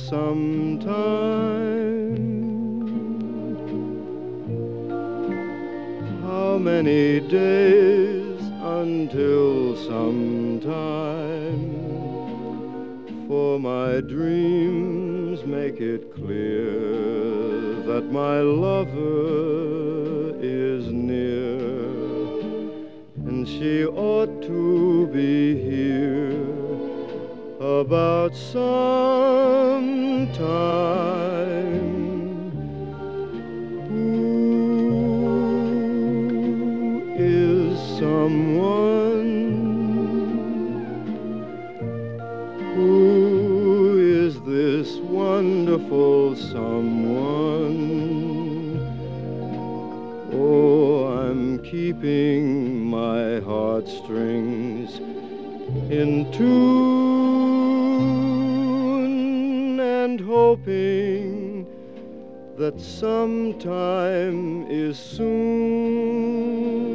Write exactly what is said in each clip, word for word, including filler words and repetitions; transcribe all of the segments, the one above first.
sometime. How many days until sometime? For my dreams make it clear that my lover is near, and she ought to be here about some time. Who is someone? Who is this wonderful someone? Oh, I'm keeping my heartstrings in tune and hoping that sometime is soon.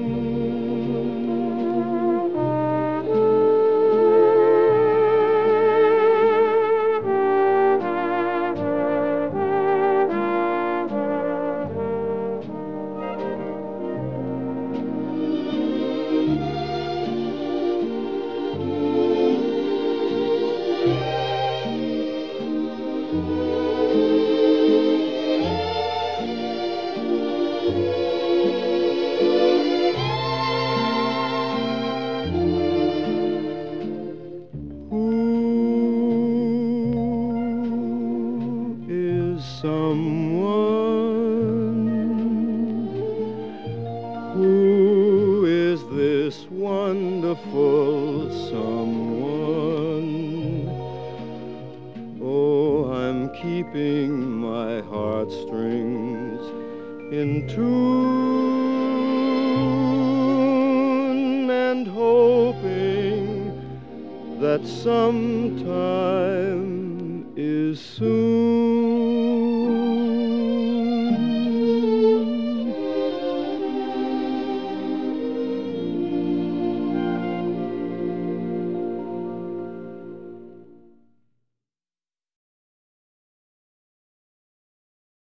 Someone. Who is this wonderful someone? Oh, I'm keeping my heartstrings in tune and hoping that sometime is soon.